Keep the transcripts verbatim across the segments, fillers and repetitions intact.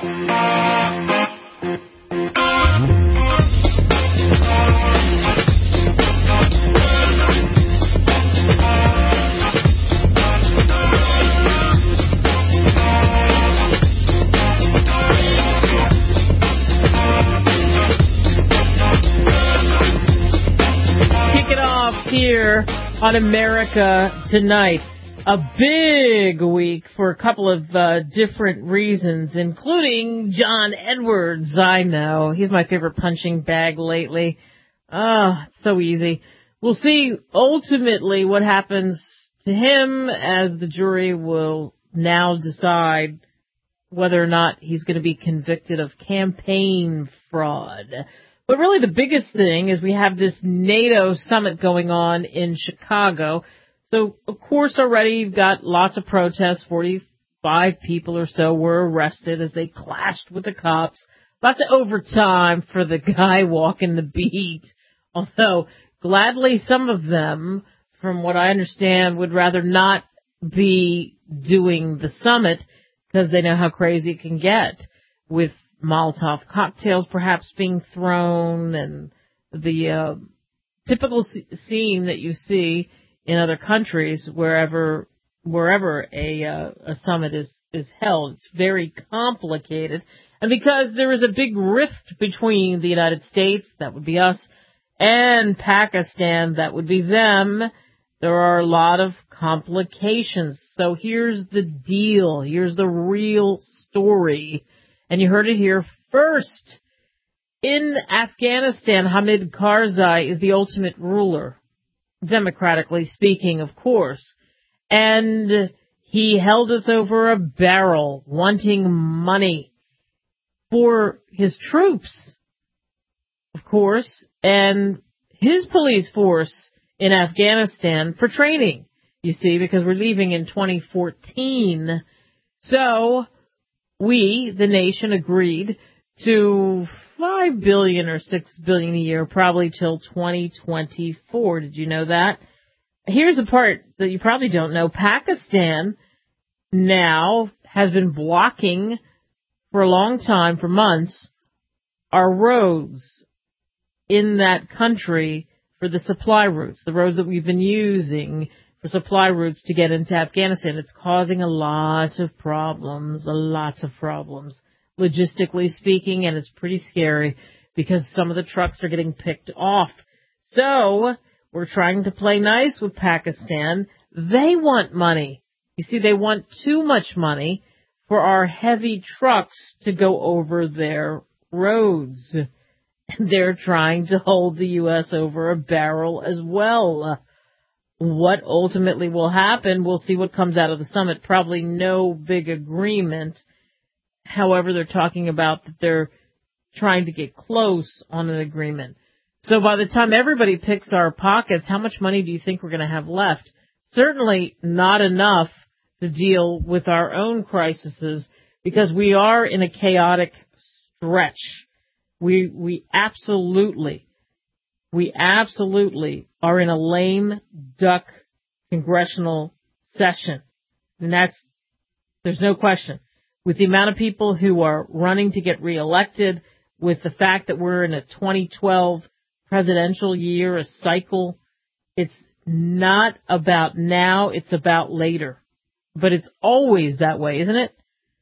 Here on America Tonight. A big week for a couple of uh, different reasons, including John Edwards. I know. He's my favorite punching bag lately. Ah, oh, it's so easy. We'll see ultimately what happens to him as the jury will now decide whether or not he's going to be convicted of campaign fraud. But really the biggest thing is we have this NATO summit going on in Chicago. So, of course, already you've got lots of protests. forty-five people or so were arrested as they clashed with the cops. Lots of overtime for the guy walking the beat. Although, gladly, some of them, from what I understand, would rather not be doing the summit because they know how crazy it can get with Molotov cocktails perhaps being thrown and the uh, typical c- scene that you see in other countries wherever wherever a uh, a summit is, is held. It's very complicated. And because there is a big rift between the United States, that would be us, and Pakistan, that would be them, there are a lot of complications. So here's the deal. Here's the real story. And you heard it here first. In Afghanistan, Hamid Karzai is the ultimate ruler, democratically speaking, of course. And he held us over a barrel, wanting money for his troops, of course, and his police force in Afghanistan for training, you see, because we're leaving in twenty fourteen. So we, the nation, agreed to five billion dollars or six billion dollars a year, probably till twenty twenty-four. Did you know that? Here's the part that you probably don't know. Pakistan now has been blocking for a long time, for months, our roads in that country for the supply routes, the roads that we've been using for supply routes to get into Afghanistan. It's causing a lot of problems, a lot of problems, logistically speaking, and it's pretty scary because some of the trucks are getting picked off. So we're trying to play nice with Pakistan. They want money. You see, they want too much money for our heavy trucks to go over their roads. And they're trying to hold the U S over a barrel as well. What ultimately will happen, we'll see what comes out of the summit. Probably no big agreement. However, they're talking about that they're trying to get close on an agreement. So by the time everybody picks our pockets, how much money do you think we're going to have left? Certainly not enough to deal with our own crises because we are in a chaotic stretch. We, we absolutely, we absolutely are in a lame duck congressional session. And that's, there's no question. With the amount of people who are running to get reelected, with the fact that we're in a twenty twelve presidential year, a cycle, it's not about now, it's about later. But it's always that way, isn't it?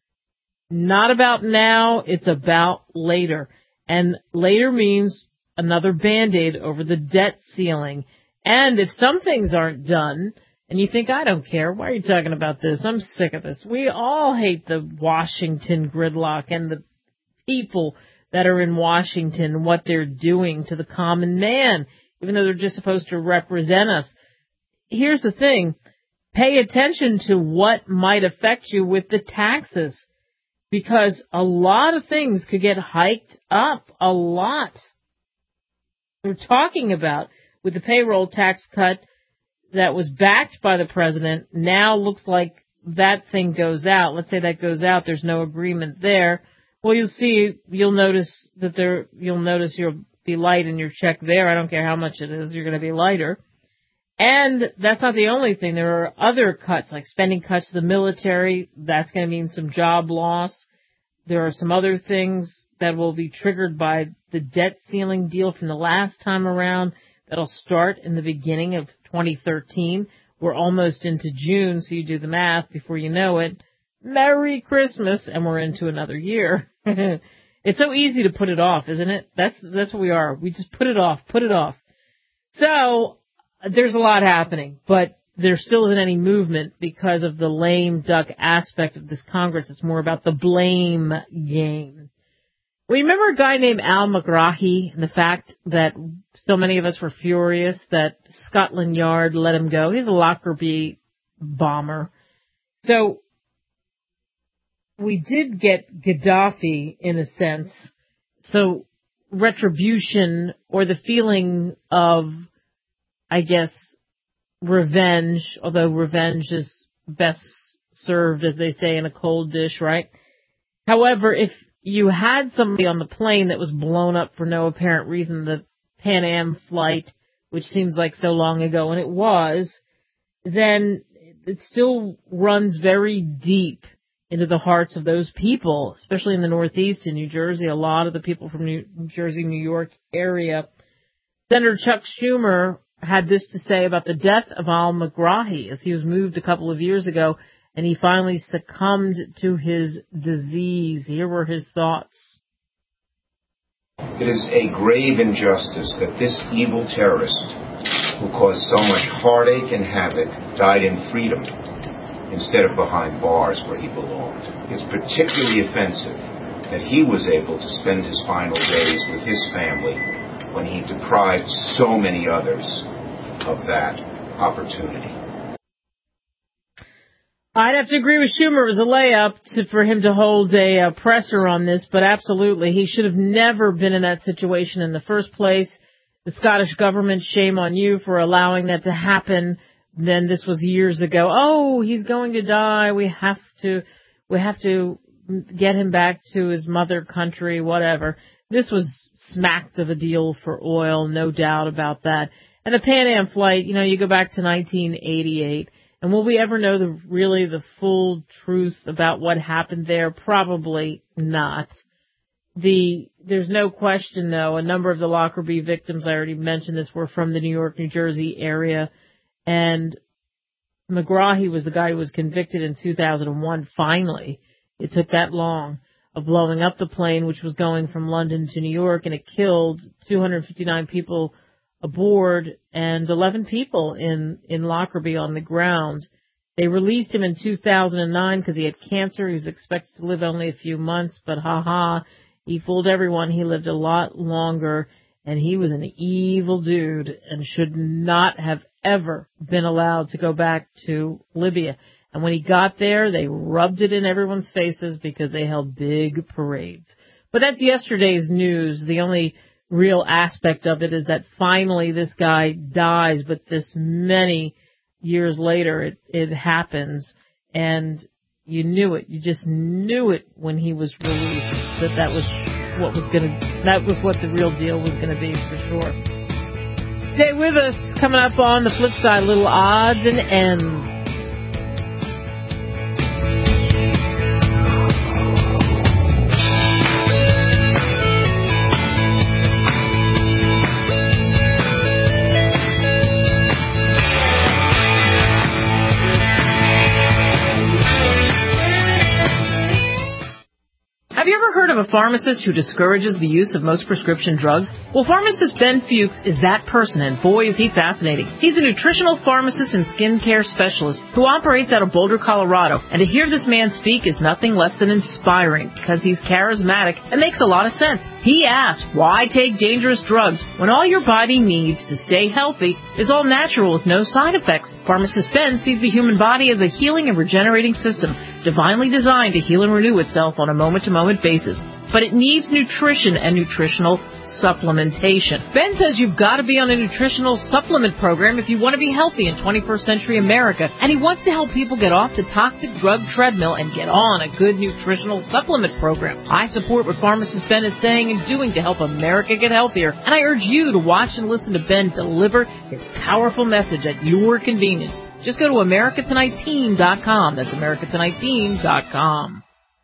Not about now, it's about later. And later means another Band-Aid over the debt ceiling. And if some things aren't done, and you think, I don't care, why are you talking about this? I'm sick of this. We all hate the Washington gridlock and the people that are in Washington and what they're doing to the common man, even though they're just supposed to represent us. Here's the thing. Pay attention to what might affect you with the taxes, because a lot of things could get hiked up a lot. We're talking about with the payroll tax cut that was backed by the president, now looks like that thing goes out. Let's say that goes out. There's no agreement there. Well, you'll see, you'll notice that there, you'll notice you'll be light in your check there. I don't care how much it is. You're going to be lighter. And that's not the only thing. There are other cuts, like spending cuts to the military. That's going to mean some job loss. there are some other things that will be triggered by the debt ceiling deal from the last time around that'll start in the beginning of twenty thirteen. We're almost into June, so you do the math before you know it. Merry Christmas, and we're into another year. It's so easy to put it off, isn't it? That's that's what we are. We just put it off, put it off. So there's a lot happening, but there still isn't any movement because of the lame duck aspect of this Congress. It's more about the blame game. Remember a guy named Al Megrahi and the fact that so many of us were furious that Scotland Yard let him go? He's a Lockerbie bomber. So we did get Gaddafi in a sense. So retribution, or the feeling of, I guess, revenge, although revenge is best served, as they say, in a cold dish, right? However, if you had somebody on the plane that was blown up for no apparent reason, the Pan Am flight, which seems like so long ago, and it was, then it still runs very deep into the hearts of those people, especially in the Northeast in New Jersey. A lot of the people from New Jersey, New York area. Senator Chuck Schumer had this to say about the death of Al Megrahi, as he was moved a couple of years ago, and he finally succumbed to his disease. Here were his thoughts. It is a grave injustice that this evil terrorist, who caused so much heartache and havoc, died in freedom instead of behind bars where he belonged. It's particularly offensive that he was able to spend his final days with his family when he deprived so many others of that opportunity. I'd have to agree with Schumer. It was a layup to, for him to hold a uh, presser on this, but absolutely, he should have never been in that situation in the first place. The Scottish government, shame on you for allowing that to happen. Then this was years ago. Oh, he's going to die. We have to, we have to get him back to his mother country, whatever. This was smacked of a deal for oil, no doubt about that. And the Pan Am flight, you know, you go back to nineteen eighty-eight. And will we ever know the really the full truth about what happened there? Probably not. The there's no question, though, a number of the Lockerbie victims, I already mentioned this, were from the New York, New Jersey area. And Megrahi was the guy who was convicted in two thousand one, finally. It took that long, of blowing up the plane, which was going from London to New York, and it killed two hundred fifty-nine people aboard and eleven people in, in Lockerbie on the ground. They released him in two thousand nine because he had cancer. He was expected to live only a few months, but ha-ha, he fooled everyone. He lived a lot longer, and he was an evil dude and should not have ever been allowed to go back to Libya. And when he got there, they rubbed it in everyone's faces because they held big parades. But that's yesterday's news. The only real aspect of it is that finally this guy dies, but this many years later it, it happens, and you knew it. You just knew it when he was released that that was what was going to, that was what the real deal was going to be for sure. Stay with us. Coming up on the flip side, little odds and ends. Have you ever heard of a pharmacist who discourages the use of most prescription drugs? Well, pharmacist Ben Fuchs is that person, and boy, is he fascinating. He's a nutritional pharmacist and skincare specialist who operates out of Boulder, Colorado. And to hear this man speak is nothing less than inspiring because he's charismatic and makes a lot of sense. He asks, why take dangerous drugs when all your body needs to stay healthy is all natural with no side effects? Pharmacist Ben sees the human body as a healing and regenerating system, divinely designed to heal and renew itself on a moment-to-moment basis. But it needs nutrition and nutritional supplementation. Ben says you've got to be on a nutritional supplement program if you want to be healthy in twenty-first century America, and he wants to help people get off the toxic drug treadmill and get on a good nutritional supplement program. I support what pharmacist Ben is saying and doing to help America get healthier, and I urge you to watch and listen to Ben deliver his powerful message at your convenience. Just go to America Tonight Team dot com. That's America Tonight Team dot com.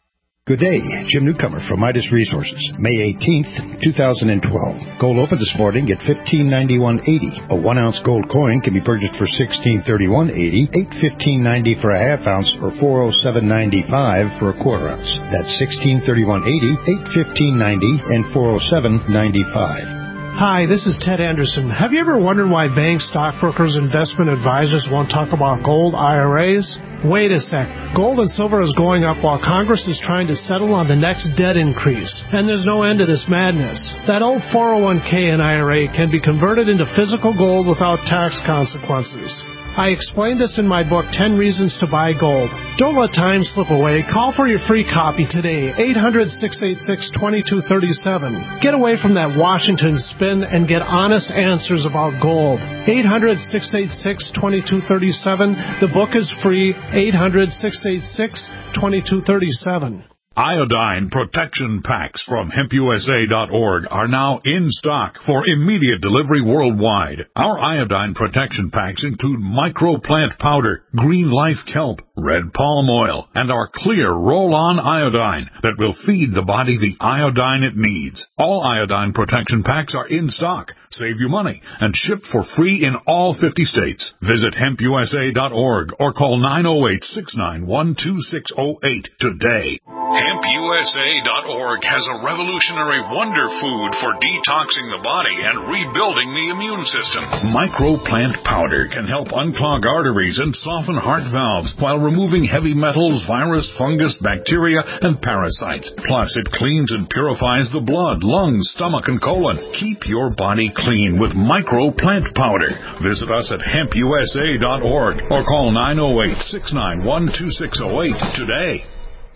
Good day, Jim Newcomer from Midas Resources, May eighteenth, twenty twelve. Gold opened this morning at fifteen ninety-one eighty. A one-ounce gold coin can be purchased for sixteen thirty-one eighty, eight fifteen ninety for a half ounce, or four oh seven ninety-five for a quarter ounce. That's sixteen thirty-one eighty, eight fifteen ninety, and four oh seven ninety-five. Hi, this is Ted Anderson. Have you ever wondered why banks, stockbrokers, investment advisors won't talk about gold I R As? Wait a sec. Gold and silver is going up while Congress is trying to settle on the next debt increase. And there's no end to this madness. That old four oh one k and I R A can be converted into physical gold without tax consequences. I explained this in my book, ten Reasons to Buy Gold. Don't let time slip away. Call for your free copy today, eight hundred, six eight six, two two three seven. Get away from that Washington spin and get honest answers about gold. eight hundred, six eight six, two two three seven. The book is free, eight hundred, six eight six, two two three seven. Iodine protection packs from hemp U S A dot org are now in stock for immediate delivery worldwide. Our iodine protection packs include microplant powder, green life kelp, red palm oil, and our clear roll-on iodine that will feed the body the iodine it needs. All iodine protection packs are in stock, save you money, and shipped for free in all fifty states. Visit hemp U S A dot org or call nine oh eight, six nine one, two six oh eight today. hemp U S A dot org has a revolutionary wonder food for detoxing the body and rebuilding the immune system. Microplant powder can help unclog arteries and soften heart valves while removing heavy metals, virus, fungus, bacteria, and parasites. Plus, it cleans and purifies the blood, lungs, stomach, and colon. Keep your body clean with Microplant powder. Visit us at hemp U S A dot org or call nine oh eight, six nine one, two six oh eight today.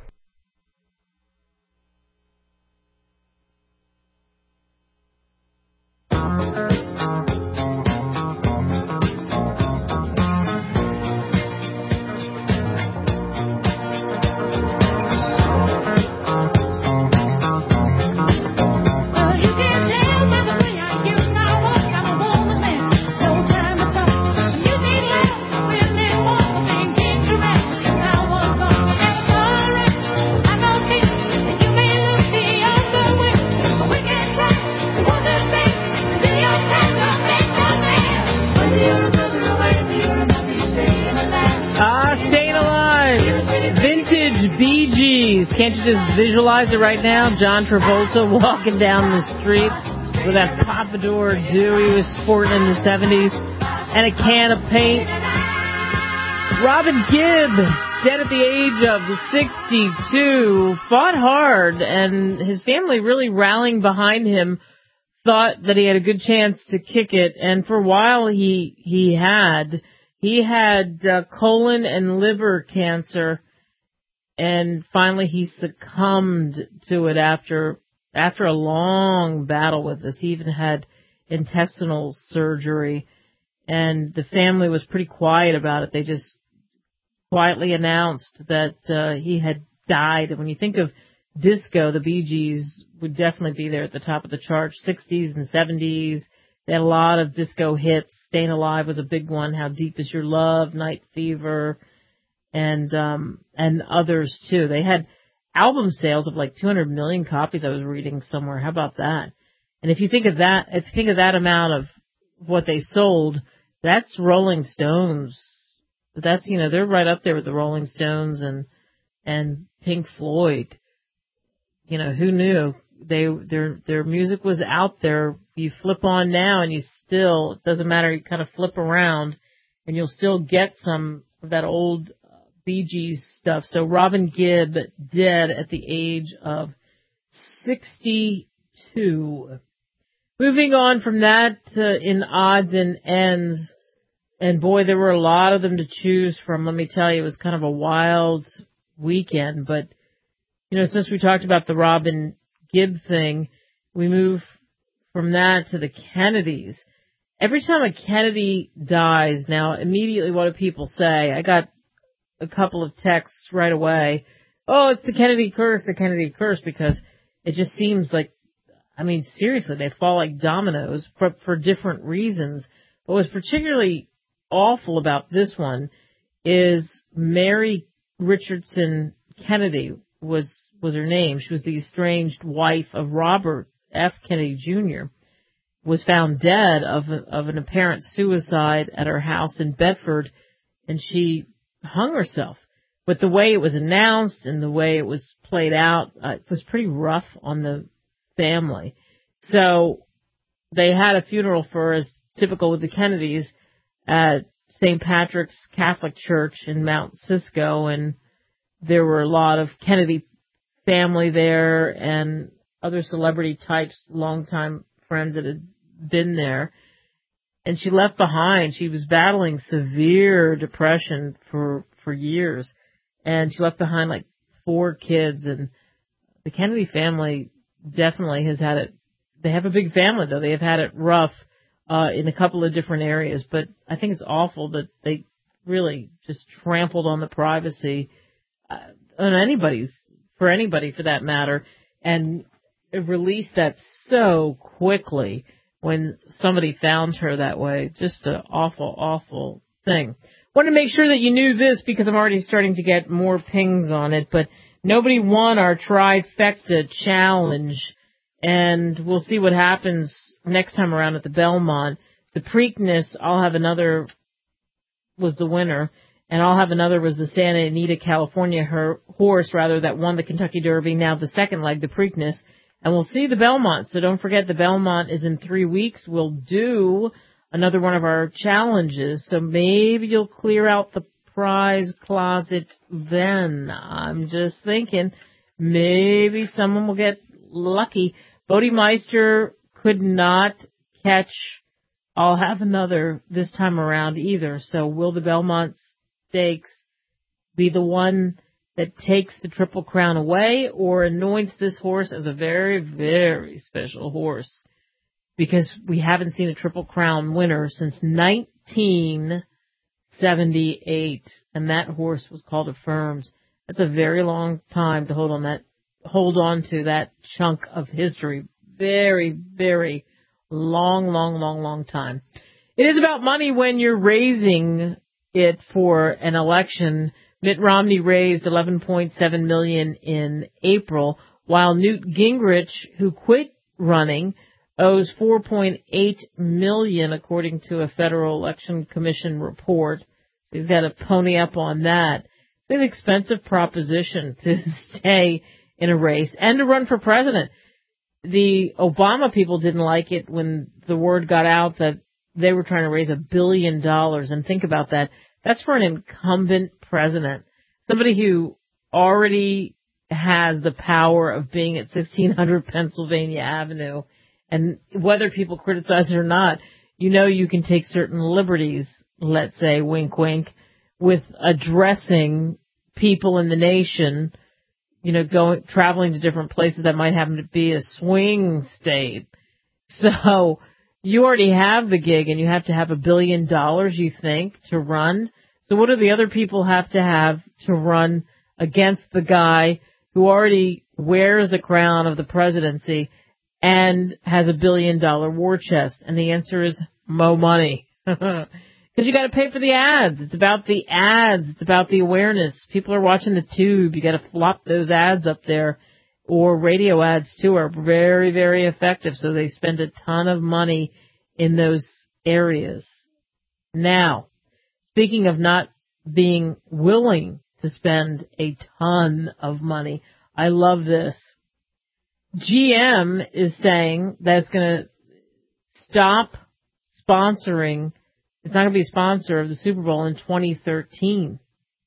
Can't you just visualize it right now? John Travolta walking down the street with that pompadour do he was sporting in the seventies and a can of paint. Robin Gibb, dead at the age of sixty-two, fought hard, and his family really rallying behind him, thought that he had a good chance to kick it, and for a while he he had. He had uh, colon and liver cancer. And finally, he succumbed to it after after a long battle with this. He even had intestinal surgery, and the family was pretty quiet about it. They just quietly announced that uh, he had died. And when you think of disco, the Bee Gees would definitely be there at the top of the charts. sixties and seventies, they had a lot of disco hits. Staying Alive was a big one. How Deep Is Your Love, Night Fever, and um and others too. They had album sales of like two hundred million copies, I was reading somewhere. How about that? And if you think of that, if you think of that amount of what they sold, that's Rolling Stones. That's, you know, they're right up there with the Rolling Stones and and Pink Floyd. You know, who knew? They their their music was out there. You flip on now and you still, it doesn't matter, you kind of flip around and you'll still get some of that old Bee Gees stuff. So Robin Gibb, dead at the age of sixty-two. Moving on from that uh, in odds and ends, and boy, there were a lot of them to choose from. Let me tell you, it was kind of a wild weekend. But, you know, since we talked about the Robin Gibb thing, we move from that to the Kennedys. Every time a Kennedy dies now, immediately what do people say? I got a couple of texts right away. Oh, it's the Kennedy curse, the Kennedy curse, because it just seems like, I mean, seriously, they fall like dominoes for, for different reasons. What was particularly awful about this one is Mary Richardson Kennedy was was her name. She was the estranged wife of Robert F. Kennedy Junior, was found dead of, of an apparent suicide at her house in Bedford, and she hung herself. But the way it was announced and the way it was played out, uh, it was pretty rough on the family. So they had a funeral for her, as typical with the Kennedys, at Saint Patrick's Catholic Church in Mount Cisco, and there were a lot of Kennedy family there and other celebrity types, longtime friends that had been there. And she left behind, she was battling severe depression for, for years, and she left behind like four kids. And the Kennedy family definitely has had it, they have a big family though, they have had it rough uh, in a couple of different areas, but I think it's awful that they really just trampled on the privacy uh, on anybody's, for anybody for that matter, and released that so quickly when somebody found her that way. Just an awful, awful thing. Wanted to make sure that you knew this because I'm already starting to get more pings on it, but nobody won our trifecta challenge, and we'll see what happens next time around at the Belmont. The Preakness, I'll have another, was the winner, and I'll have another was the Santa Anita, California her horse, rather, that won the Kentucky Derby, now the second leg, the Preakness. And we'll see the Belmont, so don't forget the Belmont is in three weeks. We'll do another one of our challenges, so maybe you'll clear out the prize closet then. I'm just thinking maybe someone will get lucky. Bodemeister could not catch I'll have another this time around either. So will the Belmont Stakes be the one that takes the Triple Crown away or anoints this horse as a very, very special horse? Because we haven't seen a Triple Crown winner since nineteen seventy-eight, and that horse was called Affirms. That's a very long time to hold on that, hold on to that chunk of history. Very, very long, long, long, long time. It is about money when you're raising it for an election. Mitt Romney raised eleven point seven million dollars in April, while Newt Gingrich, who quit running, owes four point eight million dollars according to a Federal Election Commission report. So he's got to pony up on that. It's an expensive proposition to stay in a race and to run for president. The Obama people didn't like it when the word got out that they were trying to raise a billion dollars. And think about that. That's for an incumbent president, somebody who already has the power of being at sixteen hundred Pennsylvania Avenue. And whether people criticize it or not, you know you can take certain liberties, let's say, wink, wink, with addressing people in the nation, you know, going, traveling to different places that might happen to be a swing state. So you already have the gig and you have to have a billion dollars, you think, to run. So what do the other people have to have to run against the guy who already wears the crown of the presidency and has a billion dollar war chest? And the answer is mo money. Because you got to pay for the ads. It's about the ads. It's about the awareness. People are watching the tube. You got to flop those ads up there. Or radio ads, too, are very, very effective. So they spend a ton of money in those areas. Now, speaking of not being willing to spend a ton of money, I love this. G M is saying that it's going to stop sponsoring. It's not going to be a sponsor of the Super Bowl in twenty thirteen.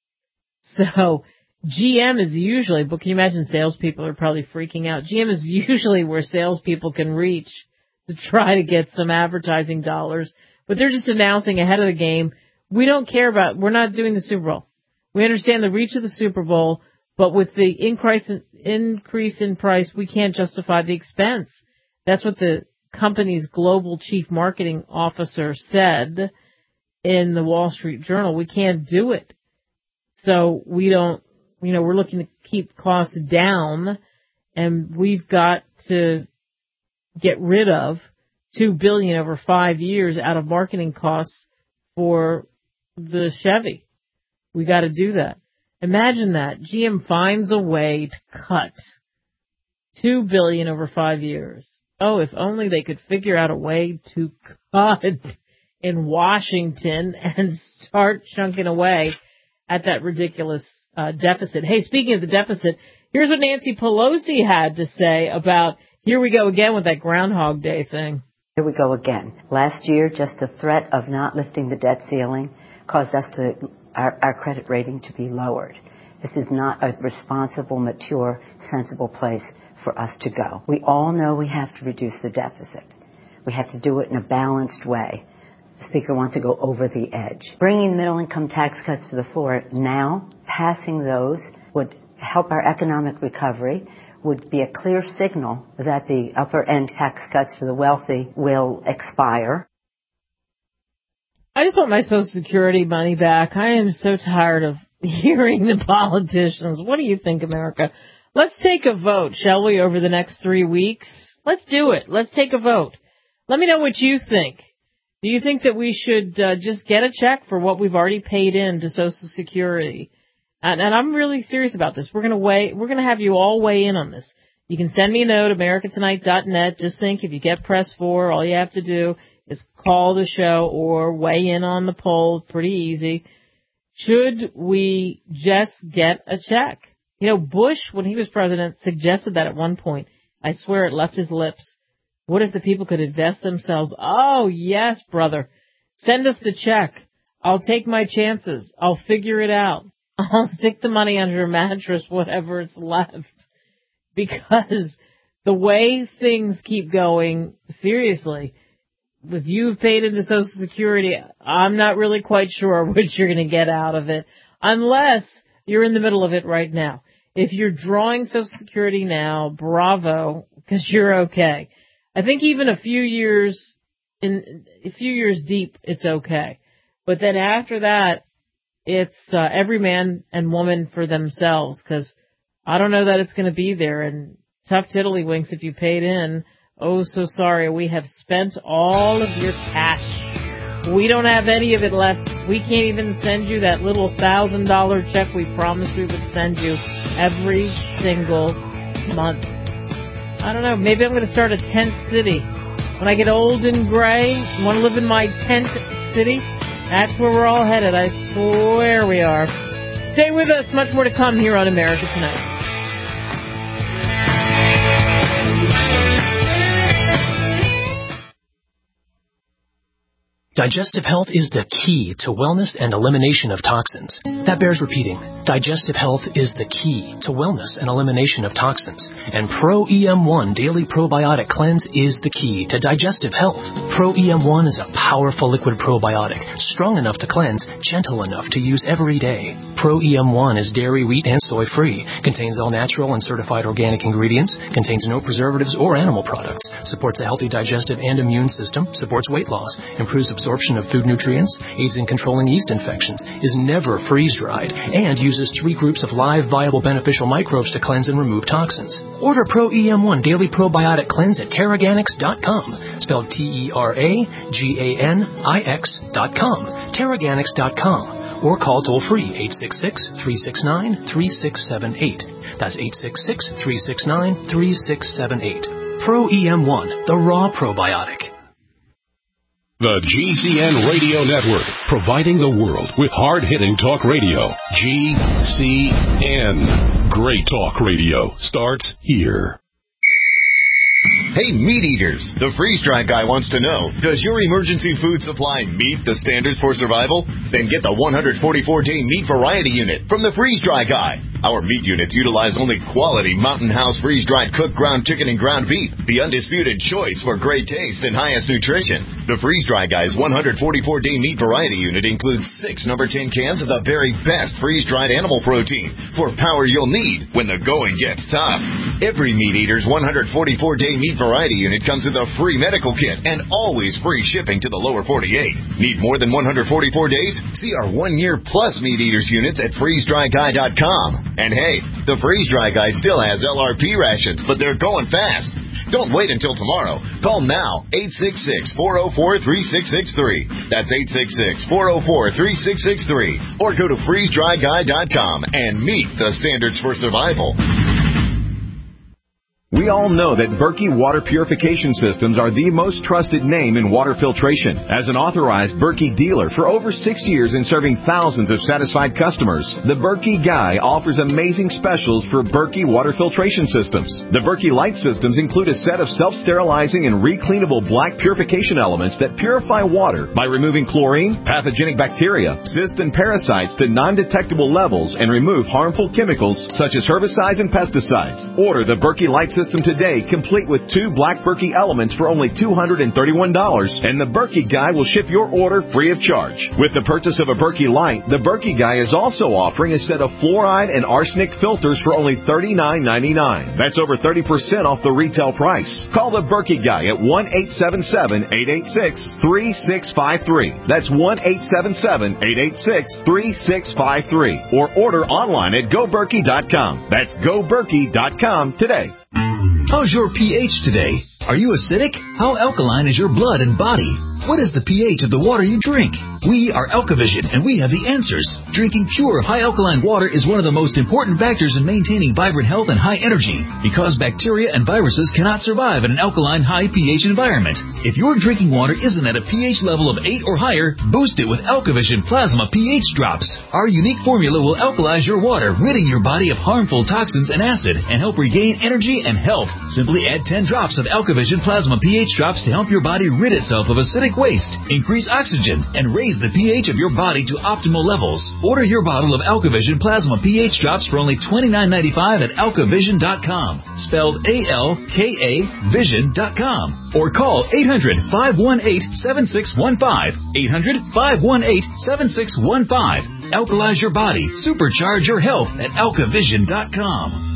So G M is usually, but can you imagine salespeople are probably freaking out? G M is usually where salespeople can reach to try to get some advertising dollars, but they're just announcing ahead of the game, we don't care about, we're not doing the Super Bowl. We understand the reach of the Super Bowl, but with the increase in, increase in price, we can't justify the expense. That's what the company's global chief marketing officer said in the Wall Street Journal. We can't do it. So we don't, you know, we're looking to keep costs down, and we've got to get rid of two billion dollars over five years out of marketing costs for the Chevy. We got to do that. Imagine that. G M finds a way to cut two billion dollars over five years. Oh, if only they could figure out a way to cut in Washington and start chunking away at that ridiculous uh, deficit. Hey, speaking of the deficit, here's what Nancy Pelosi had to say about, here we go again with that Groundhog Day thing. Here we go again. Last year, just the threat of not lifting the debt ceiling caused us to our, our credit rating to be lowered. This is not a responsible, mature, sensible place for us to go. We all know we have to reduce the deficit. We have to do it in a balanced way. The Speaker wants to go over the edge. Bringing middle-income tax cuts to the floor now, passing those would help our economic recovery, would be a clear signal that the upper-end tax cuts for the wealthy will expire. I just want my Social Security money back. I am so tired of hearing the politicians. What do you think, America? Let's take a vote, shall we, over the next three weeks? Let's do it. Let's take a vote. Let me know what you think. Do you think that we should uh, just get a check for what we've already paid in to Social Security? And, and I'm really serious about this. We're going to weigh, we're going to have you all weigh in on this. You can send me a note, america tonight dot net. Just think, if you get pressed for, all you have to do is call the show or weigh in on the poll. Pretty easy. Should we just get a check? You know, Bush, when he was president, suggested that at one point. I swear it left his lips. What if the people could invest themselves? Oh, yes, brother. Send us the check. I'll take my chances. I'll figure it out. I'll stick the money under a mattress, whatever's left. Because the way things keep going, seriously, if you've paid into Social Security, I'm not really quite sure what you're going to get out of it, unless you're in the middle of it right now. If you're drawing Social Security now, bravo, because you're okay. I think even a few years, in a few years deep, it's okay. But then after that, it's uh, every man and woman for themselves, because I don't know that it's going to be there. And tough tiddlywinks if you paid in. Oh, so sorry. We have spent all of your cash. We don't have any of it left. We can't even send you that little one thousand dollars check we promised we would send you every single month. I don't know. Maybe I'm going to start a tent city. When I get old and gray, want to live in my tent city? That's where we're all headed. I swear we are. Stay with us. Much more to come here on America Tonight. Digestive health is the key to wellness and elimination of toxins. That bears repeating. Digestive health is the key to wellness and elimination of toxins. And Pro E M one Daily Probiotic Cleanse is the key to digestive health. Pro E M one is a powerful liquid probiotic, strong enough to cleanse, gentle enough to use every day. Pro E M one is dairy, wheat, and soy-free, contains all natural and certified organic ingredients, contains no preservatives or animal products, supports a healthy digestive and immune system, supports weight loss, improves absorption of food nutrients, aids in controlling yeast infections, is never freeze-dried, and uses three groups of live, viable, beneficial microbes to cleanse and remove toxins. Order Pro E M one Daily Probiotic Cleanse at Teraganix dot com, spelled T E R A G A N I X dot com, Teraganix dot com, or call toll-free eight six six, three six nine, three six seven eight. That's eight six six, three six nine, three six seven eight. Pro E M one, the raw probiotic. The G C N Radio Network, providing the world with hard-hitting talk radio. G C N. Great talk radio starts here. Hey, meat eaters, the freeze-dry guy wants to know, does your emergency food supply meet the standards for survival? Then get the one hundred forty-four day meat variety unit from the freeze-dry guy. Our meat units utilize only quality Mountain House freeze-dried cooked ground chicken and ground beef, the undisputed choice for great taste and highest nutrition. The freeze-dry guy's one hundred forty-four day meat variety unit includes six number ten cans of the very best freeze-dried animal protein for power you'll need when the going gets tough. Every meat eater's one hundred forty-four day meat Variety Unit comes with a free medical kit and always free shipping to the lower forty-eight. Need more than one hundred forty-four days? See our one-year plus Meat Eaters units at freeze dry guy dot com. And hey, the Freeze Dry Guy still has L R P rations, but they're going fast. Don't wait until tomorrow. Call now, eight six six, four oh four, three six six three. That's eight six six, four oh four, three six six three. Or go to freeze dry guy dot com and meet the standards for survival. We all know that Berkey Water Purification Systems are the most trusted name in water filtration. As an authorized Berkey dealer for over six years and serving thousands of satisfied customers, the Berkey Guy offers amazing specials for Berkey Water Filtration Systems. The Berkey Light Systems include a set of self-sterilizing and recleanable black purification elements that purify water by removing chlorine, pathogenic bacteria, cysts, and parasites to non-detectable levels and remove harmful chemicals such as herbicides and pesticides. Order the Berkey Light System today, complete with two black Berkey elements for only two hundred thirty-one dollars, and the Berkey Guy will ship your order free of charge. With the purchase of a Berkey Light, the Berkey Guy is also offering a set of fluoride and arsenic filters for only thirty-nine ninety-nine. That's over thirty percent off the retail price. Call the Berkey Guy at one eight seven seven, eight eight six, three six five three. That's one eight seven seven, eight eight six, three six five three. Or order online at go berkey dot com. That's go berkey dot com today. How's your pH today? Are you acidic? How alkaline is your blood and body? What is the pH of the water you drink? We are Alkavision, and we have the answers. Drinking pure, high-alkaline water is one of the most important factors in maintaining vibrant health and high energy, because bacteria and viruses cannot survive in an alkaline, high pH environment. If your drinking water isn't at a pH level of eight or higher, boost it with Alkavision Plasma pH Drops. Our unique formula will alkalize your water, ridding your body of harmful toxins and acid, and help regain energy and health. Simply add ten drops of Alkavision Plasma pH Drops to help your body rid itself of acidic waste, increase oxygen, and raise the pH of your body to optimal levels. Order your bottle of Alkavision Plasma pH Drops for only twenty-nine ninety-five at alkavision dot com, spelled A L K A vision dot com, or call eight hundred, five one eight, seven six one five, eight hundred, five one eight, seven six one five. Alkalize your body, supercharge your health at alkavision dot com.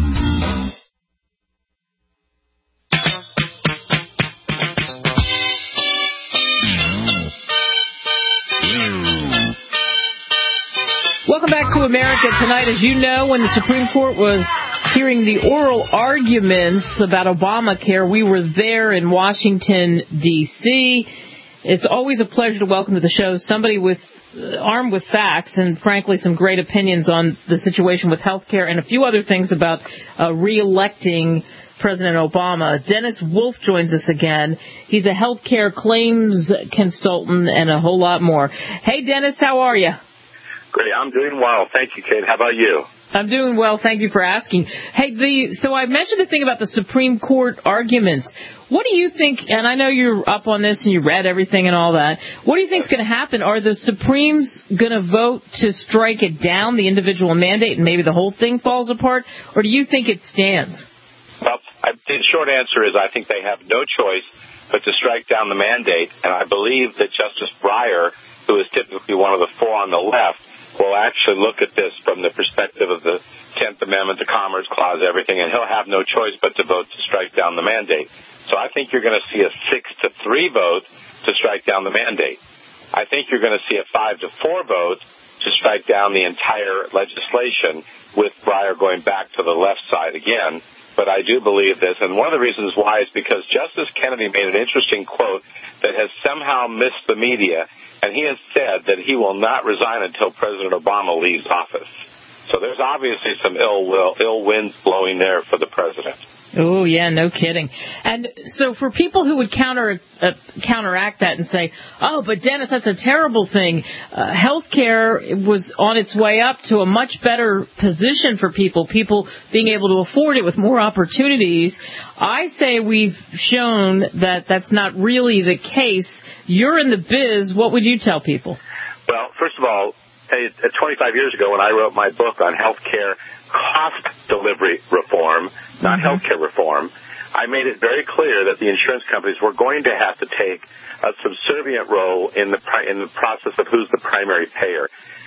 Welcome back to America Tonight. As you know, when the Supreme Court was hearing the oral arguments about Obamacare, we were there in Washington, D C It's always a pleasure to welcome to the show somebody with uh, armed with facts and, frankly, some great opinions on the situation with health care and a few other things about uh, re-electing President Obama. Dennis Wolf joins us again. He's a health care claims consultant and a whole lot more. Hey, Dennis, how are you? Great. I'm doing well. Thank you, Kate. How about you? I'm doing well. Thank you for asking. Hey, the so I mentioned the thing about the Supreme Court arguments. What do you think, and I know you're up on this and you read everything and all that, what do you think is going to happen? Are the Supremes going to vote to strike it down, the individual mandate, and maybe the whole thing falls apart? Or do you think it stands? Well, I, the short answer is I think they have no choice but to strike down the mandate, and I believe that Justice Breyer, who is typically one of the four on the left, will actually look at this from the perspective of the tenth Amendment, the Commerce Clause, everything, and he'll have no choice but to vote to strike down the mandate. So I think you're going to see a six to three vote to strike down the mandate. I think you're going to see a five to four vote to strike down the entire legislation, with Breyer going back to the left side again. But I do believe this, and one of the reasons why is because Justice Kennedy made an interesting quote that has somehow missed the media, and he has said that he will not resign until President Obama leaves office. So there's obviously some ill will, ill winds blowing there for the president. Oh, yeah, no kidding. And so for people who would counter uh, counteract that and say, oh, but Dennis, that's a terrible thing. Uh, healthcare was on its way up to a much better position for people, people being able to afford it with more opportunities. I say we've shown that that's not really the case. You're in the biz. What would you tell people? Well, first of all, twenty-five years ago when I wrote my book on healthcare cost delivery reform, not mm-hmm. healthcare reform, I made it very clear that the insurance companies were going to have to take a subservient role in the in the process of who's the primary payer.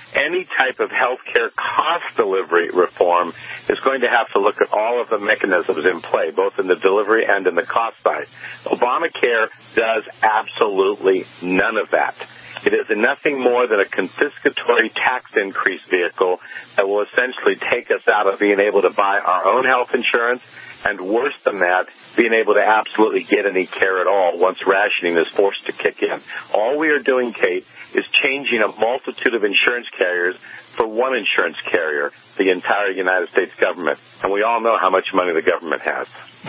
any type of health care cost delivery reform is going to have to look at all of the mechanisms in play, both in the delivery and in the cost side. Obamacare does absolutely none of that. It is nothing more than a confiscatory tax increase vehicle that will essentially take us out of being able to buy our own health insurance, and worse than that, being able to absolutely get any care at all once rationing is forced to kick in. All we are doing, Kate, is changing a multitude of insurance carriers for one insurance carrier, the entire United States government. And we all know how much money the government has.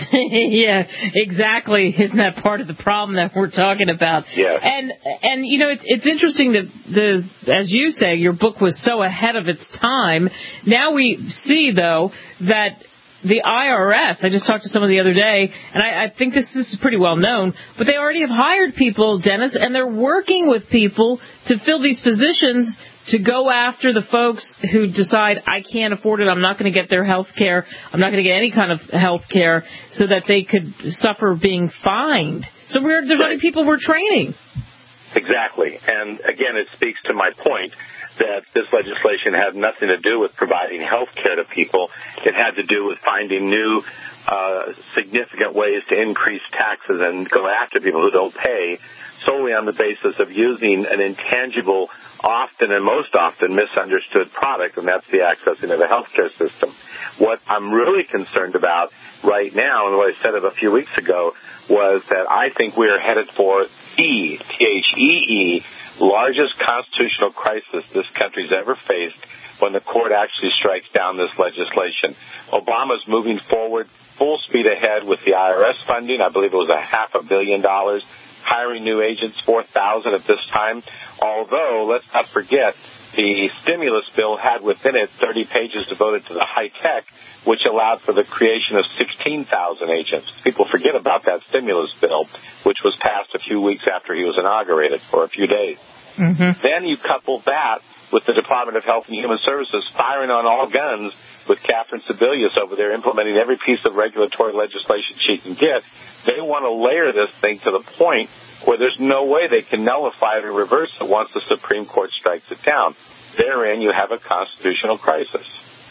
Yeah, exactly. Isn't that part of the problem that we're talking about? Yes. And, and you know, it's it's interesting that, the as you say, your book was so ahead of its time. Now we see, though, that the I R S, I just talked to someone the other day, and I, I think this, this is pretty well known, but they already have hired people, Dennis, and they're working with people to fill these positions to go after the folks who decide, I can't afford it, I'm not going to get their health care, I'm not going to get any kind of health care, so that they could suffer being fined. So we're, there's already people we're training. Exactly. And again, it speaks to my point that this legislation had nothing to do with providing health care to people. It had to do with finding new uh, significant ways to increase taxes and go after people who don't pay solely on the basis of using an intangible, often and most often misunderstood product, and that's the accessing of the healthcare system. What I'm really concerned about right now, and what I said it a few weeks ago, was that I think we are headed for the, T H E E, largest constitutional crisis this country's ever faced when the court actually strikes down this legislation. Obama's moving forward full speed ahead with the I R S funding. I believe it was a half a billion dollars. Hiring new agents, four thousand at this time. Although, let's not forget, the stimulus bill had within it thirty pages devoted to the high tech, which allowed for the creation of sixteen thousand agents. People forget about that stimulus bill, which was passed a few weeks after he was inaugurated, for a few days. Mm-hmm. Then you couple that with the Department of Health and Human Services firing on all guns with Catherine Sebelius over there implementing every piece of regulatory legislation she can get. They want to layer this thing to the point where there's no way they can nullify it or reverse it once the Supreme Court strikes it down. Therein you have a constitutional crisis.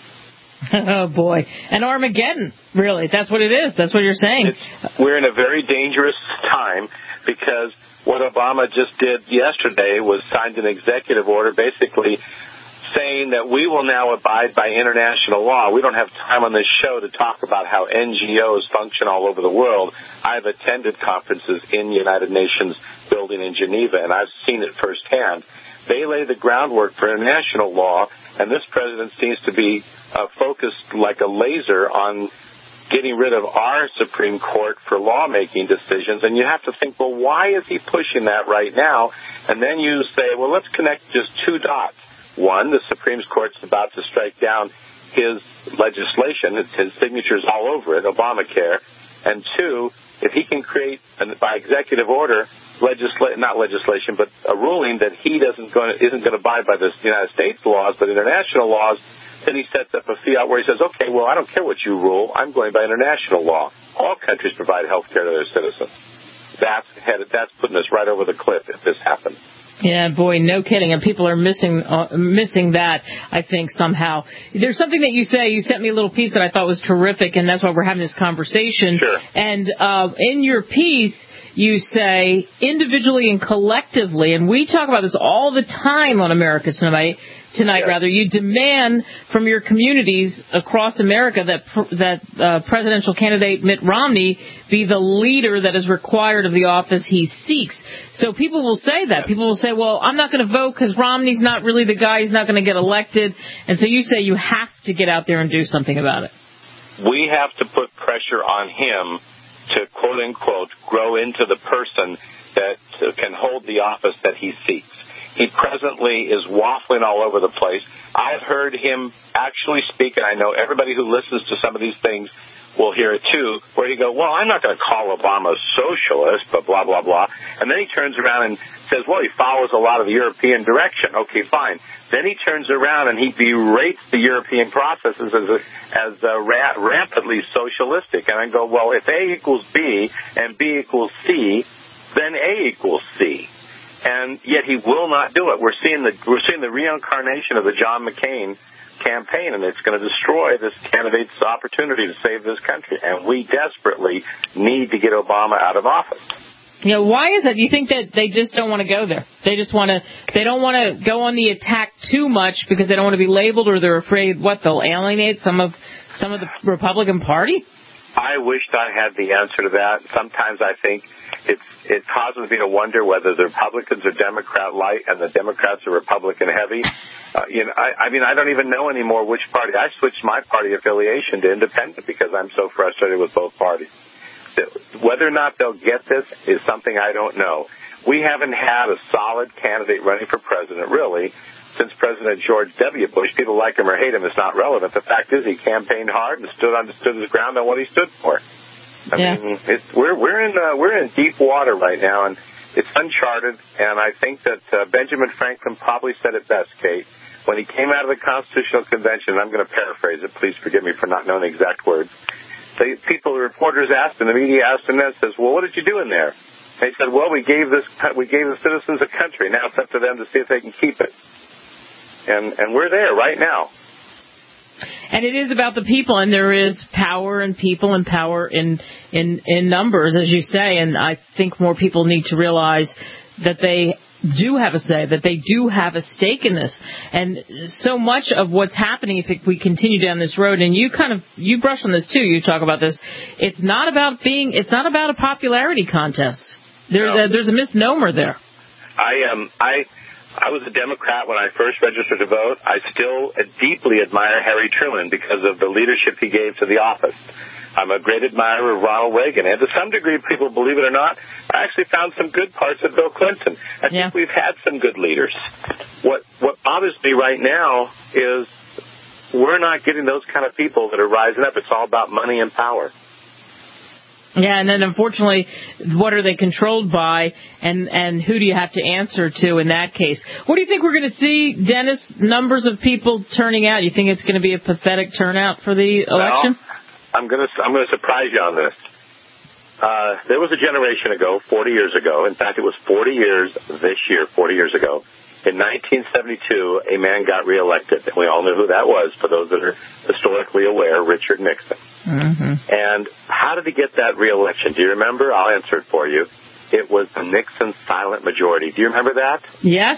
Oh, boy. And Armageddon, really. That's what it is. That's what you're saying. It's, we're in a very dangerous time because what Obama just did yesterday was signed an executive order basically saying that we will now abide by international law. We don't have time on this show to talk about how N G Os function all over the world. I've attended conferences in the United Nations building in Geneva, and I've seen it firsthand. They lay the groundwork for international law, and this president seems to be uh, focused like a laser on getting rid of our Supreme Court for lawmaking decisions. And you have to think, well, why is he pushing that right now? And then you say, well, let's connect just two dots. One, the Supreme Court's about to strike down his legislation. His signature's all over it, Obamacare. And two, if he can create, by executive order, legisla- not legislation, but a ruling that he doesn't going to, isn't going to abide by the United States laws, but international laws, then he sets up a fiat where he says, okay, well, I don't care what you rule. I'm going by international law. All countries provide health care to their citizens. That's headed, that's putting us right over the cliff if this happens. Yeah, boy, no kidding. And people are missing uh, missing that, I think, somehow. There's something that you say. You sent me a little piece that I thought was terrific, and that's why we're having this conversation. Sure. And uh, in your piece, you say individually and collectively, and we talk about this all the time on America Tonight, tonight yeah. rather, you demand from your communities across America that pr- that uh, presidential candidate Mitt Romney be the leader that is required of the office he seeks. So people will say that. People will say, well, I'm not going to vote because Romney's not really the guy. He's not going to get elected. And so you say you have to get out there and do something about it. We have to put pressure on him to, quote, unquote, grow into the person that can hold the office that he seeks. He presently is waffling all over the place. I've heard him actually speak, and I know everybody who listens to some of these things will hear it too, where he go, well, I'm not going to call Obama a socialist, but blah, blah, blah. And then he turns around and says, well, he follows a lot of the European direction. Okay, fine. Then he turns around and he berates the European processes as, a, as a ra- rampantly socialistic. And I go, well, if A equals B and B equals C, then A equals C. and yet he will not do it. We're seeing the we're seeing the reincarnation of the John McCain campaign, and it's going to destroy this candidate's opportunity to save this country. And we desperately need to get Obama out of office. Yeah, why is that? Do you think that they just don't want to go there? They just want to, they don't want to go on the attack too much because they don't want to be labeled, or they're afraid, what, they'll alienate some of some of the Republican Party? I wished I had the answer to that. Sometimes I think it's, it causes me to wonder whether the Republicans are Democrat light and the Democrats are Republican heavy. Uh, you know, I, I mean, I don't even know anymore which party. I switched my party affiliation to independent because I'm so frustrated with both parties. Whether or not they'll get this is something I don't know. We haven't had a solid candidate running for president, really, since President George W. Bush. People like him or hate him, it's not relevant. The fact is he campaigned hard and stood on stood his ground on what he stood for. I yeah. mean, it's, we're we're in uh, we're in deep water right now, and it's uncharted. And I think that uh, Benjamin Franklin probably said it best, Kate, when he came out of the Constitutional Convention. And I'm going to paraphrase it. Please forgive me for not knowing the exact words. The people, the reporters asked, and the media asked him that, says, well, what did you do in there? And he said, well, we gave this, we gave the citizens a country. Now it's up to them to see if they can keep it. And, and we're there right now. And it is about the people, and there is power in people and power in, in, in numbers, as you say. And I think more people need to realize that they do have a say, that they do have a stake in this. And so much of what's happening, if we continue down this road, and you kind of, you brush on this too, you talk about this, it's not about being, it's not about a popularity contest. There's no. a, there's a misnomer there. I, um, I, I was a Democrat when I first registered to vote. I still deeply admire Harry Truman because of the leadership he gave to the office. I'm a great admirer of Ronald Reagan. And to some degree, people believe it or not, I actually found some good parts of Bill Clinton. I yeah. think we've had some good leaders. What what bothers me right now is we're not getting those kind of people that are rising up. It's all about money and power. Yeah, and then unfortunately, what are they controlled by, and, and who do you have to answer to in that case? What do you think we're going to see, Dennis, numbers of people turning out? You think it's going to be a pathetic turnout for the election? Well, I'm going to I'm going to surprise you on this. Uh, there was a generation ago, forty years ago. In fact, it was forty years this year, forty years ago. In nineteen seventy-two, a man got reelected. We all know who that was, for those that are historically aware, Richard Nixon. Mm-hmm. And how did he get that reelection? Do you remember? I'll answer it for you. It was the Nixon silent majority. Do you remember that? Yes.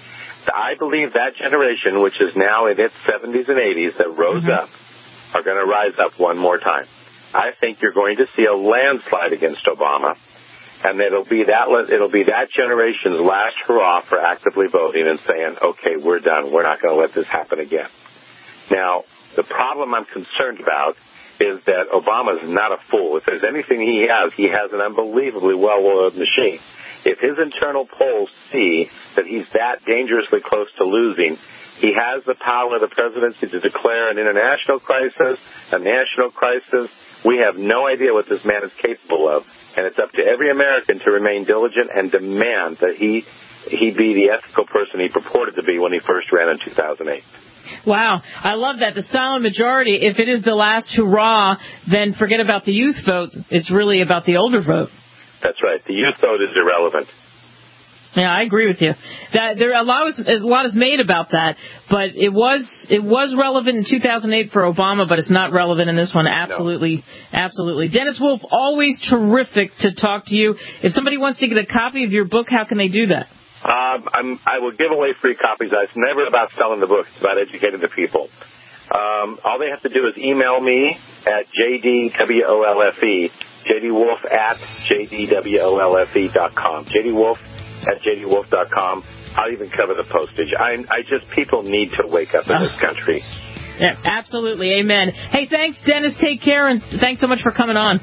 I believe that generation, which is now in its seventies and eighties, that rose mm-hmm. up, are going to rise up one more time. I think you're going to see a landslide against Obama, and it'll be that it'll be that generation's last hurrah for actively voting and saying, okay, we're done. We're not going to let this happen again. Now, the problem I'm concerned about is that Obama's not a fool. If there's anything he has, he has an unbelievably well-oiled machine. If his internal polls see that he's that dangerously close to losing, he has the power of the presidency to declare an international crisis, a national crisis. We have no idea what this man is capable of, and it's up to every American to remain diligent and demand that he he be the ethical person he purported to be when he first ran in two thousand eight. Wow. I love that. The silent majority, if it is the last hurrah, then forget about the youth vote. It's really about the older vote. That's right. The youth vote is irrelevant. Yeah, I agree with you. That there a lot is a lot is made about that, but it was it was relevant in two thousand eight for Obama, but it's not relevant in this one. Absolutely, no. absolutely. Dennis Wolf, always terrific to talk to you. If somebody wants to get a copy of your book, how can they do that? Um, I'm, I will give away free copies. It's never about selling the book. It's about educating the people. Um, all they have to do is email me at J D W O L F E, J D Wolf at J D W O L F E dot com. J D Wolf at J D Wolf dot com. I'll even cover the postage. I, I just, people need to wake up in this country. Yeah, absolutely. Amen. Hey, thanks, Dennis. Take care, and thanks so much for coming on.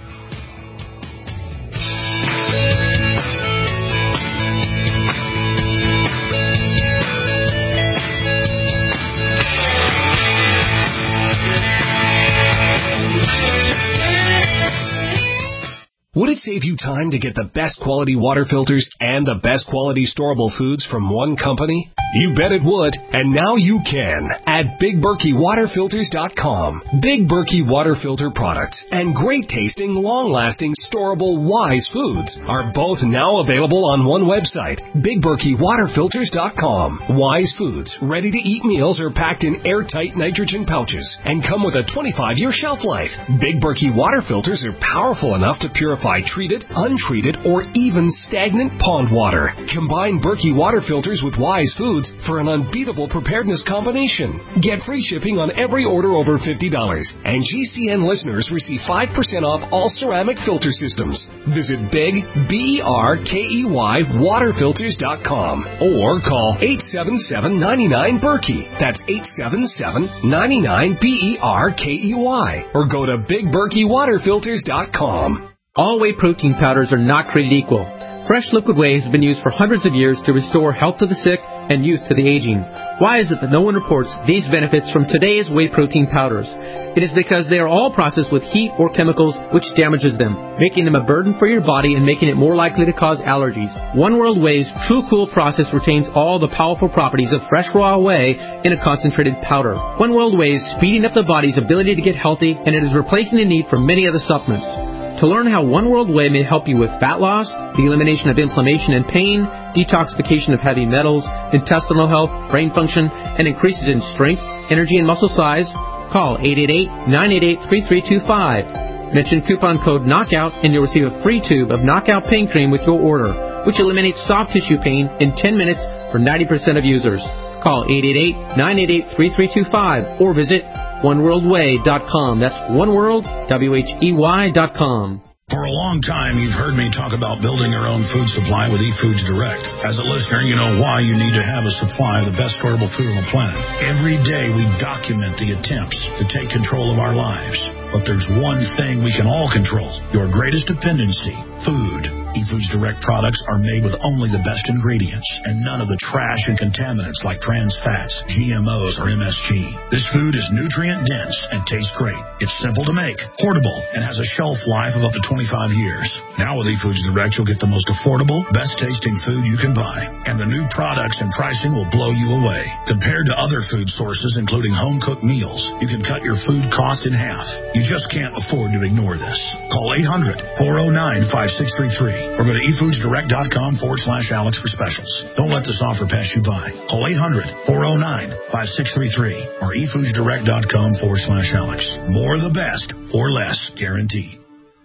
Would it save you time to get the best quality water filters and the best quality storable foods from one company? You bet it would, and now you can at Big Berkey Water Filters dot com. Big Berkey Water Filter products and great tasting, long-lasting, storable Wise foods are both now available on one website, Big Berkey Water Filters dot com. Wise foods, ready-to-eat meals are packed in airtight nitrogen pouches and come with a twenty-five year shelf life. Big Berkey Water Filters are powerful enough to purify treated, untreated, or even stagnant pond water. Combine Berkey Water Filters with Wise foods for an unbeatable preparedness combination. Get free shipping on every order over fifty dollars, and G C N listeners receive five percent off all ceramic filter systems. Visit Big, B E R K E Y, Water Filters dot com or call eight seven seven, nine nine, Berkey. That's eight seven seven, nine nine, B E R K E Y. Or go to Big Berkey Water Filters dot com. All whey protein powders are not created equal. Fresh liquid whey has been used for hundreds of years to restore health to the sick and youth to the aging. Why is it that no one reports these benefits from today's whey protein powders? It is because they are all processed with heat or chemicals which damages them, making them a burden for your body and making it more likely to cause allergies. One World Whey's True Cool process retains all the powerful properties of fresh raw whey in a concentrated powder. One World Whey is speeding up the body's ability to get healthy, and it is replacing the need for many other supplements. To learn how One World Whey may help you with fat loss, the elimination of inflammation and pain, detoxification of heavy metals, intestinal health, brain function, and increases in strength, energy, and muscle size, call eight eight eight, nine eight eight, three three two five. Mention coupon code KNOCKOUT and you'll receive a free tube of Knockout Pain Cream with your order, which eliminates soft tissue pain in ten minutes for ninety percent of users. Call eight eight eight, nine eight eight, three three two five or visit one world whey dot com. That's oneworld, W H E Y dot com. For a long time, you've heard me talk about building your own food supply with eFoods Direct. As a listener, you know why you need to have a supply of the best storable food on the planet. Every day, we document the attempts to take control of our lives. But there's one thing we can all control, your greatest dependency, food. eFoods Direct products are made with only the best ingredients and none of the trash and contaminants like trans fats, G M Os, or M S G. This food is nutrient dense and tastes great. It's simple to make, portable, and has a shelf life of up to twenty-five years. Now with eFoods Direct, you'll get the most affordable, best tasting food you can buy. And the new products and pricing will blow you away. Compared to other food sources, including home-cooked meals, you can cut your food cost in half. You just can't afford to ignore this. Call eight hundred, four oh nine, five six three three. Or go to eFoodsDirect.com forward slash Alex for specials. Don't let this offer pass you by. Call eight hundred, four oh nine, five six three three or eFoodsDirect.com forward slash Alex. More of the best for less, guaranteed.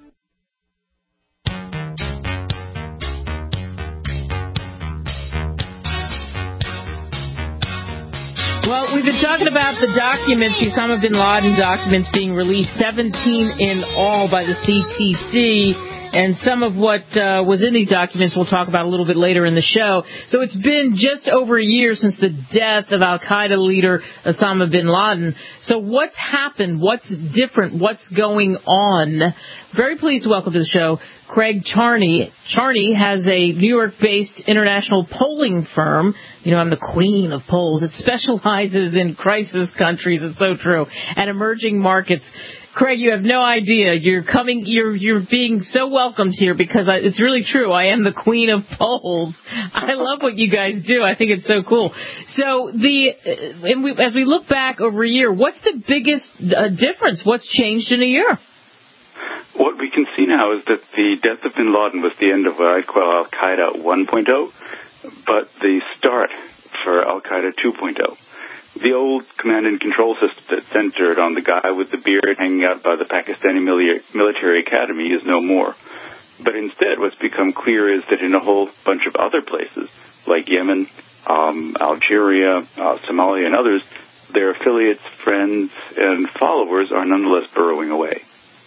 Well, we've been talking about the documents, the Osama bin Laden documents being released, seventeen in all by the C T C. And some of what uh, was in these documents we'll talk about a little bit later in the show. So it's been just over a year since the death of al-Qaeda leader Osama bin Laden. So what's happened? What's different? What's going on? Very pleased to welcome to the show Craig Charney. Charney has a New York-based international polling firm. You know, I'm the queen of polls. It specializes in crisis countries, it's so true, and emerging markets. Craig, you have no idea. You're coming, you're you're being so welcomed here because I, it's really true. I am the queen of polls. I love what you guys do. I think it's so cool. So the and we, as we look back over a year, what's the biggest uh, difference? What's changed in a year? What we can see now is that the death of bin Laden was the end of what I call Al-Qaeda one point oh, but the start for Al-Qaeda two point oh. The old command and control system that centered on the guy with the beard hanging out by the Pakistani military academy is no more. But instead, what's become clear is that in a whole bunch of other places, like Yemen, um, Algeria, uh, Somalia, and others, their affiliates, friends, and followers are nonetheless burrowing away.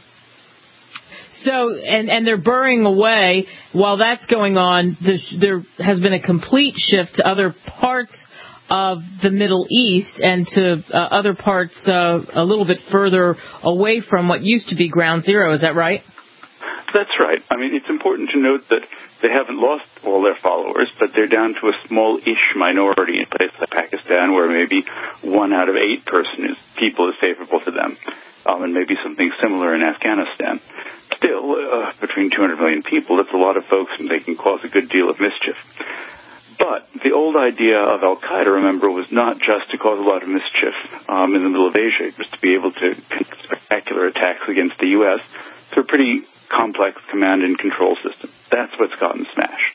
So, and, and they're burrowing away. While that's going on, there has been a complete shift to other parts of the Middle East and to uh, other parts uh, a little bit further away from what used to be ground zero. Is that right? That's right. I mean, it's important to note that they haven't lost all their followers, but they're down to a small-ish minority in places like Pakistan, where maybe one out of eight person is, people is favorable to them, um, and maybe something similar in Afghanistan. Still, uh, between two hundred million people. That's a lot of folks, and they can cause a good deal of mischief. But the old idea of al-Qaeda, remember, was not just to cause a lot of mischief um, in the middle of Asia. It was to be able to conduct spectacular attacks against the U S through a pretty complex command and control system. That's what's gotten smashed.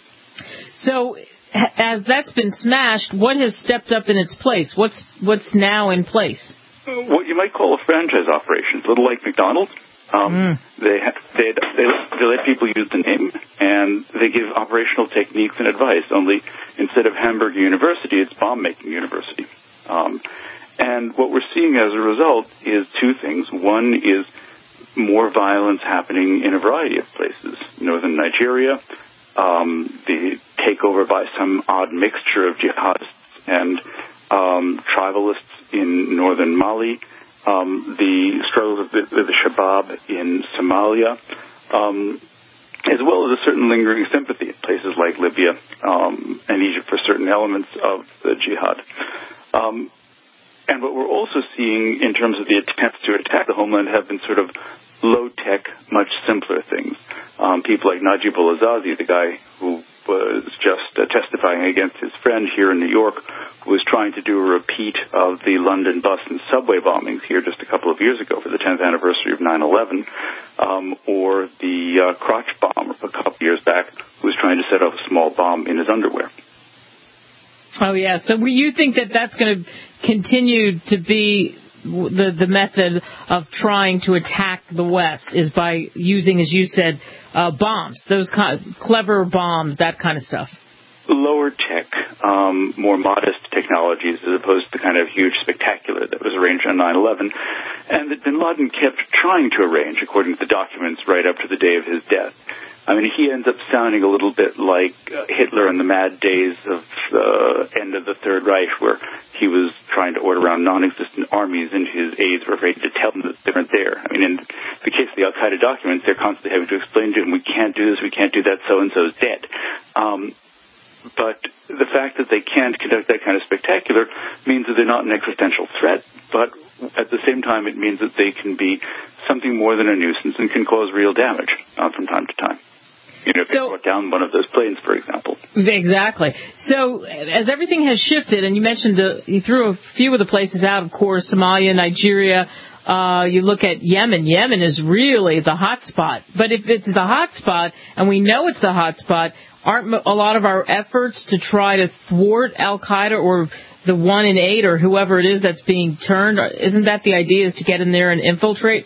So, as that's been smashed, what has stepped up in its place? What's what's now in place? What you might call a franchise operation, a little like McDonald's. Um, mm. They, they they they let people use the name, and they give operational techniques and advice. Only instead of Hamburger University, it's Bomb Making University. Um, and what we're seeing as a result is two things. One is more violence happening in a variety of places. Northern Nigeria, um, the takeover by some odd mixture of jihadists and um, tribalists in northern Mali. Um, the struggles of the, the Shabab in Somalia, um, as well as a certain lingering sympathy in places like Libya um, and Egypt for certain elements of the jihad. Um, and what we're also seeing in terms of the attempts to attack the homeland have been sort of low-tech, much simpler things. Um, people like Najib al-Azazi, the guy who was just uh, testifying against his friend here in New York, who was trying to do a repeat of the London bus and subway bombings here just a couple of years ago for the tenth anniversary of nine eleven, um, or the uh, crotch bomber a couple of years back who was trying to set off a small bomb in his underwear. Oh, yeah. So you think that that's going to continue to be the the method of trying to attack the West is by using, as you said, uh, bombs, those kind of clever bombs, that kind of stuff? Lower tech, um, more modest technologies as opposed to the kind of huge spectacular that was arranged on nine eleven, and that bin Laden kept trying to arrange, according to the documents, right up to the day of his death. I mean, he ends up sounding a little bit like uh, Hitler in the mad days of the uh, end of the Third Reich, where he was trying to order around non-existent armies, and his aides were afraid to tell him that they weren't there. I mean, in the case of the al-Qaeda documents, they're constantly having to explain to him, we can't do this, we can't do that, so-and-so's dead. Um, but the fact that they can't conduct that kind of spectacular means that they're not an existential threat, but at the same time, it means that they can be something more than a nuisance and can cause real damage uh, from time to time. You know, if so, they brought down one of those planes, for example. Exactly. So, as everything has shifted, and you mentioned, uh, you threw a few of the places out, of course, Somalia, Nigeria, uh, you look at Yemen. Yemen is really the hot spot. But if it's the hot spot, and we know it's the hot spot, aren't a lot of our efforts to try to thwart al-Qaeda or the one in eight or whoever it is that's being turned, isn't that the idea, is to get in there and infiltrate?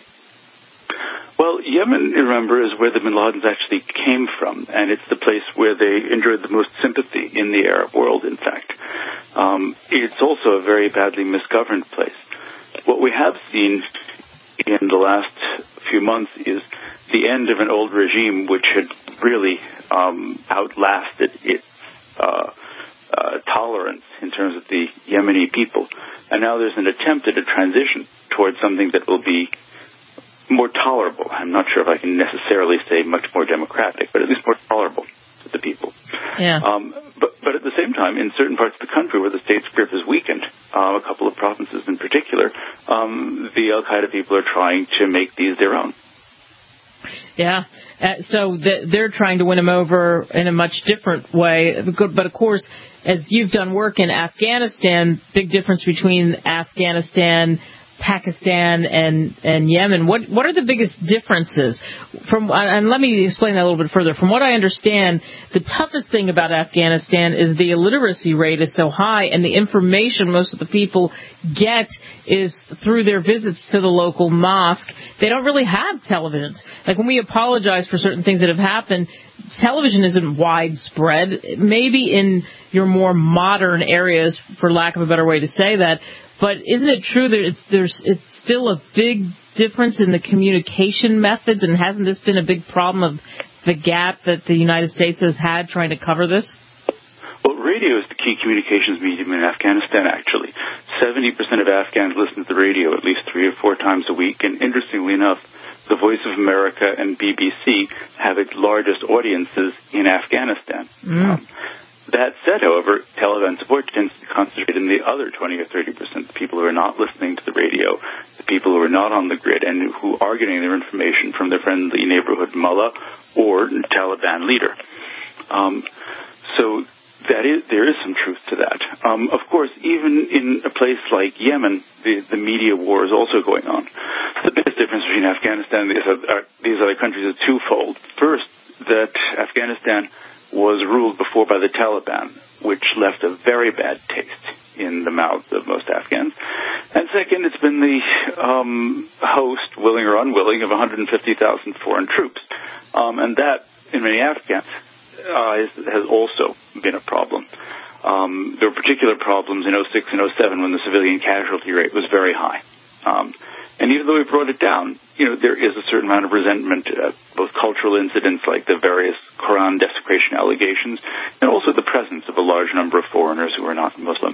Well, Yemen, remember, is where the bin Ladens actually came from, and it's the place where they enjoyed the most sympathy in the Arab world, in fact. Um, it's also a very badly misgoverned place. What we have seen in the last few months is the end of an old regime which had really um, outlasted its uh, uh, tolerance in terms of the Yemeni people. And now there's an attempt at a transition towards something that will be more tolerable. I'm not sure if I can necessarily say much more democratic, but at least more tolerable to the people. Yeah. Um, but, but at the same time, in certain parts of the country where the state's grip is weakened, uh, a couple of provinces in particular, um, the al-Qaeda people are trying to make these their own. Yeah, uh, so th- they're trying to win them over in a much different way. But, of course, as you've done work in Afghanistan, big difference between Afghanistan, Pakistan, and, and Yemen. What what are the biggest differences? From and let me explain that a little bit further. From what I understand, the toughest thing about Afghanistan is the illiteracy rate is so high, and the information most of the people get is through their visits to the local mosque. They don't really have televisions. Like when we apologize for certain things that have happened, television isn't widespread. Maybe in your more modern areas, for lack of a better way to say that. But isn't it true that it's, there's it's still a big difference in the communication methods, and hasn't this been a big problem of the gap that the United States has had trying to cover this? Well, radio is the key communications medium in Afghanistan, actually. seventy percent of Afghans listen to the radio at least three or four times a week, and interestingly enough, the Voice of America and B B C have its largest audiences in Afghanistan. Mm. Um, That said, however, Taliban support tends to concentrate in the other twenty or thirty percent, the people who are not listening to the radio, the people who are not on the grid, and who are getting their information from their friendly neighborhood mullah or Taliban leader. Um, so that is, there is some truth to that. Um, of course, even in a place like Yemen, the, the media war is also going on. The biggest difference between Afghanistan and these other, these other countries is twofold. First, that Afghanistan was ruled before by the Taliban, which left a very bad taste in the mouths of most Afghans. And second, it's been the um, host, willing or unwilling, of one hundred fifty thousand foreign troops. Um, and that, in many Afghans' eyes, has also been a problem. Um, there were particular problems in oh six and oh seven when the civilian casualty rate was very high. Um, and even though we brought it down, you know, there is a certain amount of resentment, uh, both cultural incidents like the various Quran desecration allegations, and also the presence of a large number of foreigners who are not Muslim.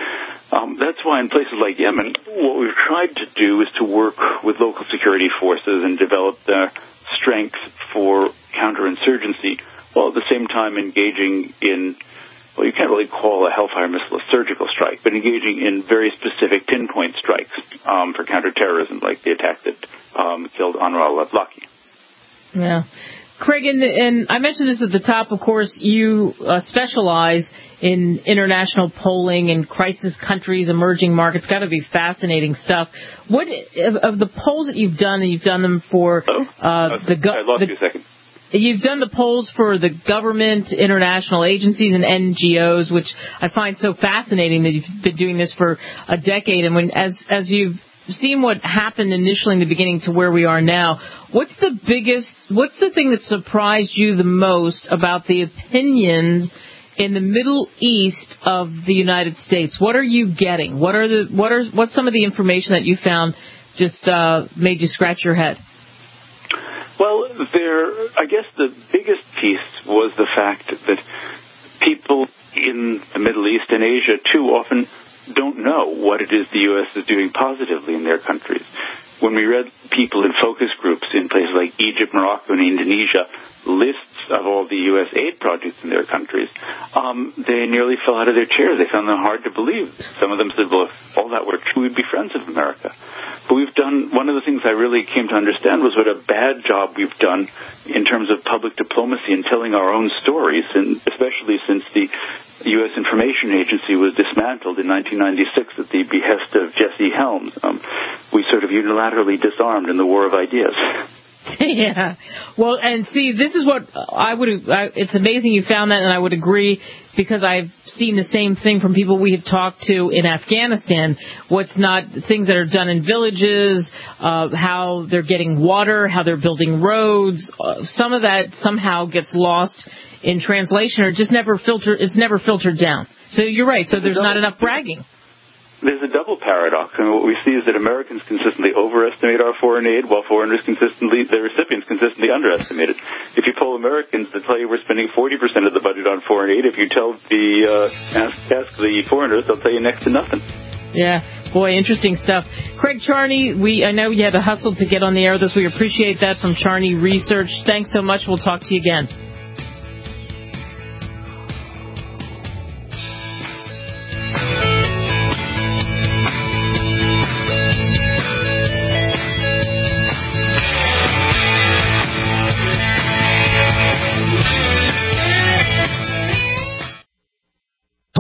Um, that's why in places like Yemen, what we've tried to do is to work with local security forces and develop their strength for counterinsurgency, while at the same time engaging in, well, you can't really call a Hellfire missile a surgical strike, but engaging in very specific pinpoint strikes um, for counterterrorism, like the attack that um, killed Anwar al-Awlaki. Yeah. Craig, and, and I mentioned this at the top, of course, you uh, specialize in international polling in crisis countries, emerging markets. Got to be fascinating stuff. What of, of the polls that you've done, and you've done them for uh, the... Go- I lost the, you a second. You've done the polls for the government, international agencies, and N G Os, which I find so fascinating that you've been doing this for a decade. And when, as as you've seen what happened initially in the beginning to where we are now, what's the biggest, what's the thing that surprised you the most about the opinions in the Middle East of the United States? What are you getting? What are the what are what's some of the information that you found just uh, made you scratch your head? Well, there, I guess the biggest piece was the fact that people in the Middle East and Asia, too, often don't know what it is the U S is doing positively in their countries. When we read people in focus groups in places like Egypt, Morocco, and Indonesia, lists of all the U S aid projects in their countries, um, they nearly fell out of their chairs. They found them hard to believe. Some of them said, well, if all that were true, we'd be friends with America. But we've done, one of the things I really came to understand was what a bad job we've done in terms of public diplomacy and telling our own stories, and especially since the U S Information Agency was dismantled in nineteen ninety-six at the behest of Jesse Helms. Um, we sort of unilaterally disarmed in the war of ideas. Yeah. Well, and see, this is what I would, I, it's amazing you found that, and I would agree, because I've seen the same thing from people we have talked to in Afghanistan. What's not, things that are done in villages, uh, how they're getting water, how they're building roads, uh, some of that somehow gets lost in translation, or just never filter, it's never filtered down. So you're right, so there's not enough bragging. There's a double paradox. I mean, what we see is that Americans consistently overestimate our foreign aid, while foreigners consistently, the recipients consistently underestimate it. If you poll Americans, they'll tell you we're spending forty percent of the budget on foreign aid. If you tell the, uh, ask, ask the foreigners, they'll tell you next to nothing. Yeah, boy, interesting stuff. Craig Charney, we, I know you had to hustle to get on the air with us. We appreciate that from Charney Research. Thanks so much. We'll talk to you again.